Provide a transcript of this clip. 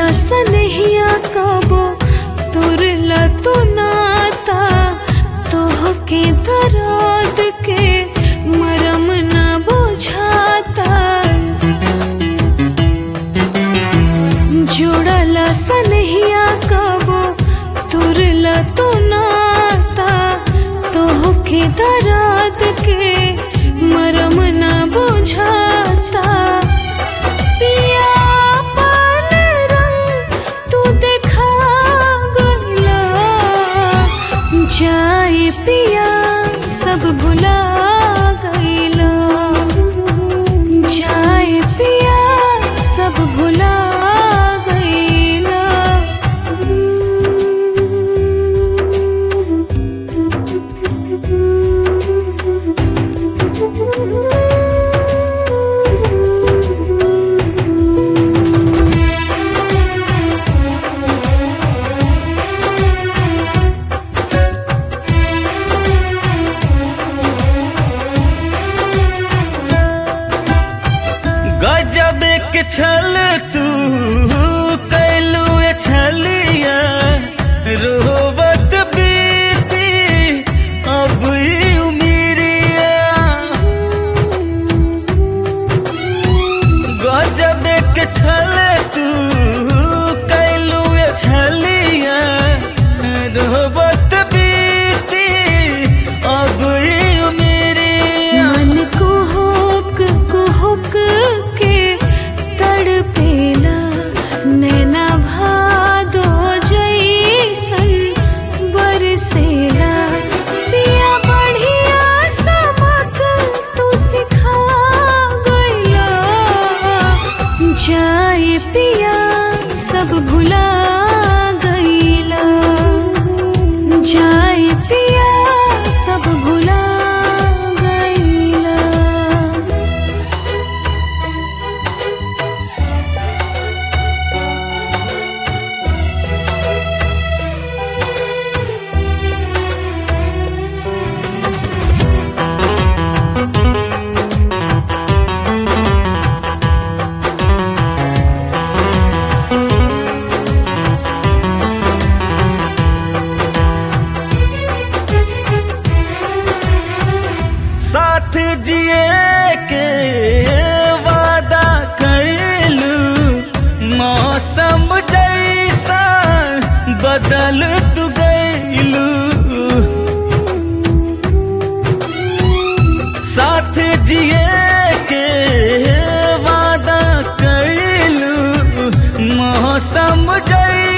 सनहिया कबो तुरला तू नाता तोहके दर्द के मरम ना बुझाता जुड़ला सनहिया कबो तुरला तू नाता तोहके दर्द के मरम ना बुझाता जाए पिया सब भुला गईला जाए पिया सब भुला गईला गजब के छल तू कैलू छलिया रोवत बीती अब उमिरिया गजब के छल तू कैलू छलिया रोवत बीती अब उमिरिया मन कुहुक के तड़पेला नैना भादो जैसन बरसेला पिया बढ़िया सबक तू सिखा गईला जाए पिया सब भुला गईला जाए पिया सब भुला साथ जिए के वादा कैलू मौसम जैसा बदल तू गईलू साथ जिए के वादा कैलू मौसम जैसा